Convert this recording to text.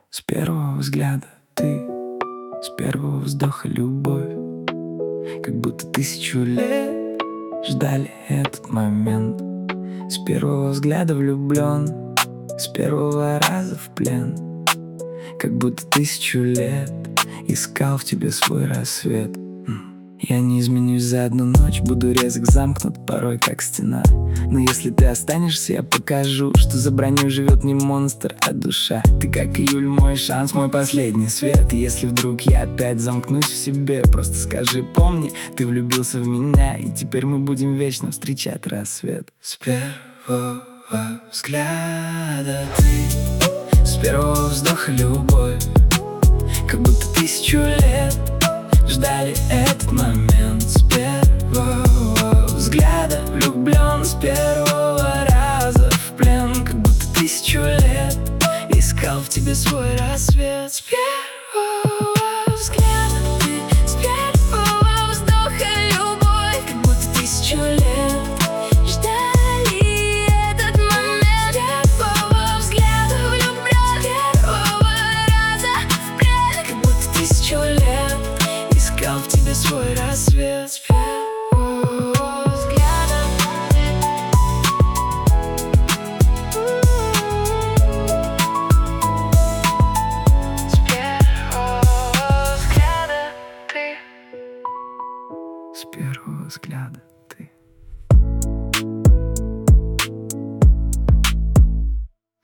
С первого взгляда ты, с первого вздоха любовь. Как будто 1000 лет ждали этот момент. С первого взгляда влюблен, с первого раза в плен. Как будто 1000 лет искал в тебе свой рассвет. Я не изменюсь за одну ночь, буду резок, замкнут порой как стена. Но если ты останешься, я покажу, что за броней живет не монстр, а душа. Ты как июль, мой шанс, мой последний свет. И если вдруг я опять замкнусь в себе, просто скажи, помни, ты влюбился в меня, и теперь мы будем вечно встречать рассвет. С первого взгляда ты, с первого вздоха любовь. Как будто 1000 лет ждали этот момент. С первого взгляда влюблен, с первого раза в плен. Как будто 1000 лет искал в тебе свой рассвет. С первого взгляда ты, с первого вздоха любовь. Как будто 1000 лет ждали этот момент. С первого взгляда влюблен, с первого раза в плен. Как будто 1000 лет искал в тебе свой рассвет. С первого взгляда. С первого взгляда ты. С первого взгляда.